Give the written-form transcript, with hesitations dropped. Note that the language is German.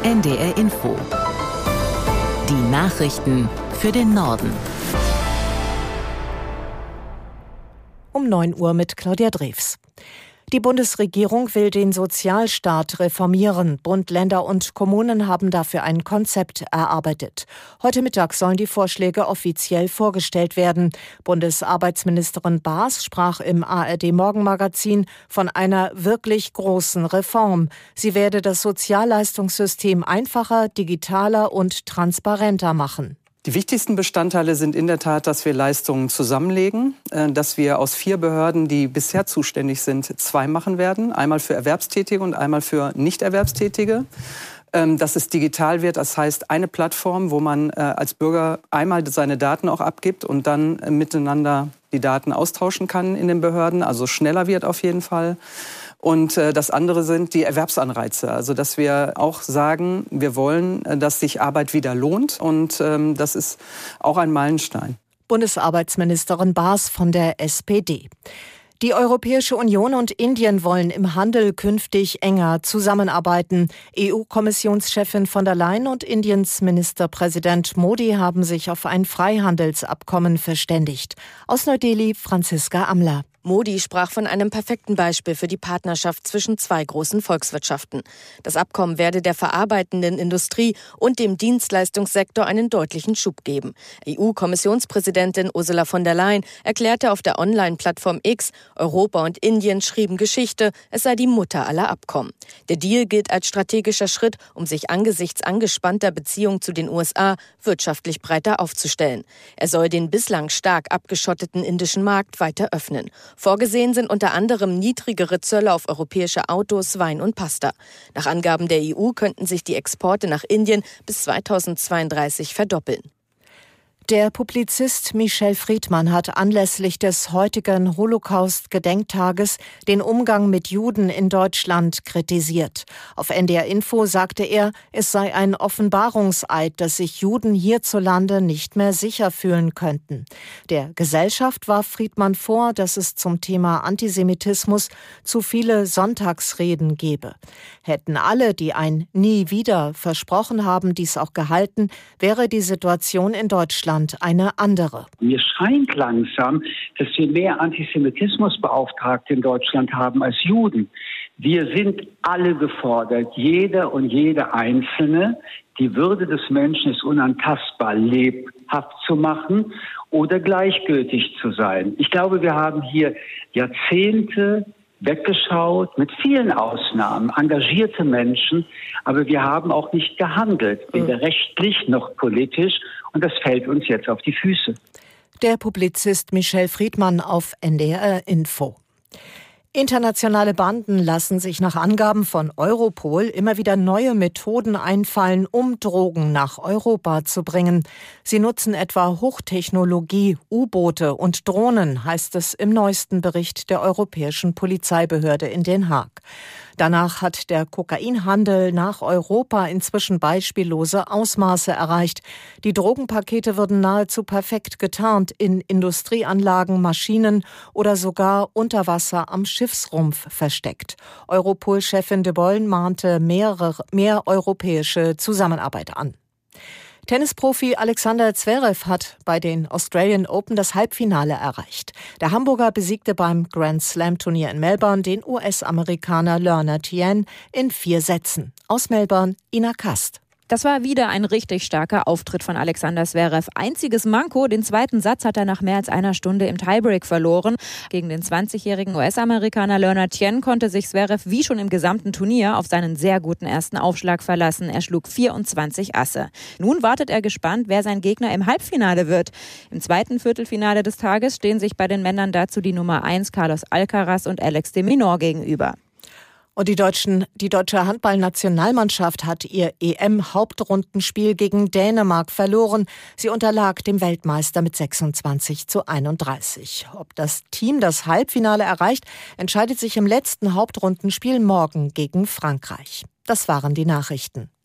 NDR Info. Die Nachrichten für den Norden. Um 9 Uhr mit Claudia Drews. Die Bundesregierung will den Sozialstaat reformieren. Bund, Länder und Kommunen haben dafür ein Konzept erarbeitet. Heute Mittag sollen die Vorschläge offiziell vorgestellt werden. Bundesarbeitsministerin Baas sprach im ARD-Morgenmagazin von einer wirklich großen Reform. Sie werde das Sozialleistungssystem einfacher, digitaler und transparenter machen. Die wichtigsten Bestandteile sind in der Tat, dass wir Leistungen zusammenlegen, dass wir aus 4 Behörden, die bisher zuständig sind, 2 machen werden. Einmal für Erwerbstätige und einmal für Nichterwerbstätige. Dass es digital wird, das heißt eine Plattform, wo man als Bürger einmal seine Daten auch abgibt und dann miteinander die Daten austauschen kann in den Behörden, also schneller wird auf jeden Fall. Und das andere sind die Erwerbsanreize, also dass wir auch sagen, wir wollen, dass sich Arbeit wieder lohnt und das ist auch ein Meilenstein. Bundesarbeitsministerin Baas von der SPD. Die Europäische Union und Indien wollen im Handel künftig enger zusammenarbeiten. EU-Kommissionschefin von der Leyen und Indiens Ministerpräsident Modi haben sich auf ein Freihandelsabkommen verständigt. Aus Neu-Delhi Franziska Amler. Modi sprach von einem perfekten Beispiel für die Partnerschaft zwischen 2 großen Volkswirtschaften. Das Abkommen werde der verarbeitenden Industrie und dem Dienstleistungssektor einen deutlichen Schub geben. EU-Kommissionspräsidentin Ursula von der Leyen erklärte auf der Online-Plattform X, Europa und Indien schrieben Geschichte, es sei die Mutter aller Abkommen. Der Deal gilt als strategischer Schritt, um sich angesichts angespannter Beziehungen zu den USA wirtschaftlich breiter aufzustellen. Er soll den bislang stark abgeschotteten indischen Markt weiter öffnen. Vorgesehen sind unter anderem niedrigere Zölle auf europäische Autos, Wein und Pasta. Nach Angaben der EU könnten sich die Exporte nach Indien bis 2032 verdoppeln. Der Publizist Michel Friedmann hat anlässlich des heutigen Holocaust-Gedenktages den Umgang mit Juden in Deutschland kritisiert. Auf NDR Info sagte er, es sei ein Offenbarungseid, dass sich Juden hierzulande nicht mehr sicher fühlen könnten. Der Gesellschaft warf Friedmann vor, dass es zum Thema Antisemitismus zu viele Sonntagsreden gebe. Hätten alle, die ein Nie wieder versprochen haben, dies auch gehalten, wäre die Situation in Deutschland eine andere. Mir scheint langsam, dass wir mehr Antisemitismusbeauftragte in Deutschland haben als Juden. Wir sind alle gefordert, jeder und jede Einzelne, die Würde des Menschen ist unantastbar, lebhaft zu machen oder gleichgültig zu sein. Ich glaube, wir haben hier Jahrzehnte weggeschaut, mit vielen Ausnahmen, engagierte Menschen, aber wir haben auch nicht gehandelt, weder rechtlich noch politisch, und das fällt uns jetzt auf die Füße. Der Publizist Michel Friedmann auf NDR Info. Internationale Banden lassen sich nach Angaben von Europol immer wieder neue Methoden einfallen, um Drogen nach Europa zu bringen. Sie nutzen etwa Hochtechnologie, U-Boote und Drohnen, heißt es im neuesten Bericht der Europäischen Polizeibehörde in Den Haag. Danach hat der Kokainhandel nach Europa inzwischen beispiellose Ausmaße erreicht. Die Drogenpakete würden nahezu perfekt getarnt in Industrieanlagen, Maschinen oder sogar unter Wasser am Schiffsrumpf versteckt. Europol-Chefin de Boll mahnte mehr europäische Zusammenarbeit an. Tennisprofi Alexander Zverev hat bei den Australian Open das Halbfinale erreicht. Der Hamburger besiegte beim Grand Slam-Turnier in Melbourne den US-Amerikaner Lerner Tien in 4 Sätzen. Aus Melbourne, Ina Kast. Das war wieder ein richtig starker Auftritt von Alexander Zverev. Einziges Manko, den 2. Satz hat er nach mehr als einer Stunde im Tiebreak verloren. Gegen den 20-jährigen US-Amerikaner Lerner Tien konnte sich Zverev wie schon im gesamten Turnier auf seinen sehr guten ersten Aufschlag verlassen. Er schlug 24 Asse. Nun wartet er gespannt, wer sein Gegner im Halbfinale wird. Im 2. Viertelfinale des Tages stehen sich bei den Männern dazu die Nummer 1 Carlos Alcaraz und Alex de Minaur gegenüber. Und die deutsche Handballnationalmannschaft hat ihr EM-Hauptrundenspiel gegen Dänemark verloren. Sie unterlag dem Weltmeister mit 26:31. Ob das Team das Halbfinale erreicht, entscheidet sich im letzten Hauptrundenspiel morgen gegen Frankreich. Das waren die Nachrichten.